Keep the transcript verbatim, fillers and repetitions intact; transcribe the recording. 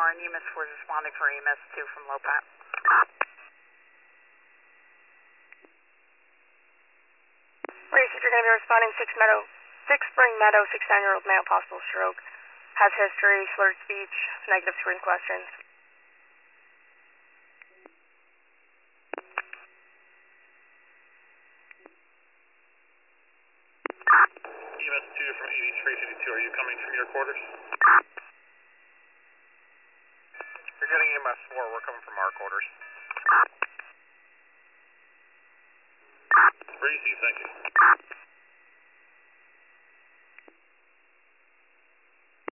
and E M S four is responding for E M S two from Lopat. Research, you're going to be responding six Meadow, six Spring Meadow, sixty-nine-year-old male, possible stroke, has history, slurred speech, negative screen questions. E M S two from eighty-three fifty-two, are you coming from your quarters? You're getting E M S four, we're coming from our quarters. Receive, thank you.